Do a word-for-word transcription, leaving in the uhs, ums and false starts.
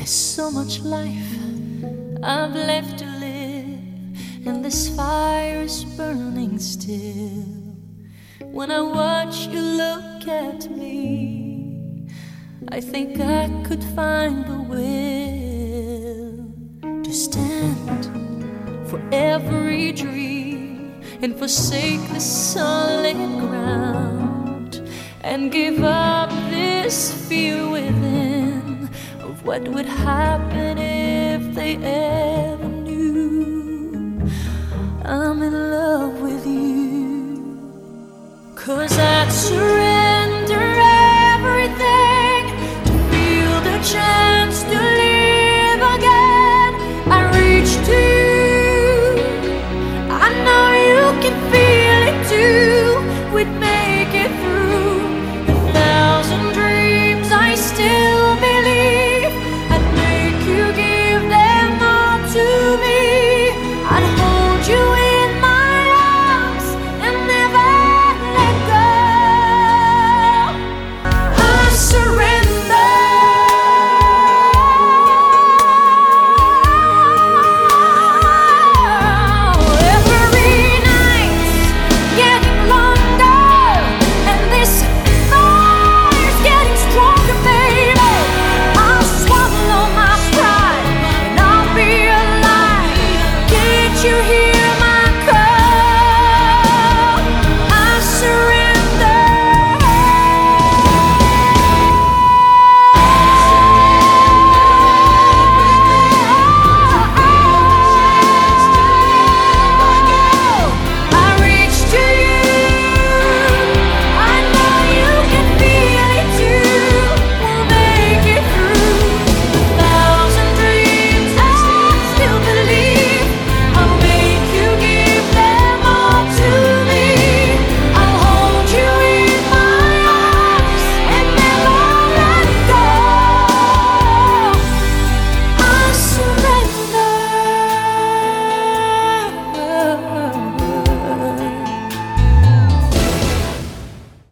There's so much life I've left to live, and this fire is burning still. When I watch you look at me, I think I could find the will to stand for every dream and forsake the solid ground, and give up this fear within of what would happen if they ever knew I'm in love with you. 'Cause I'd surrender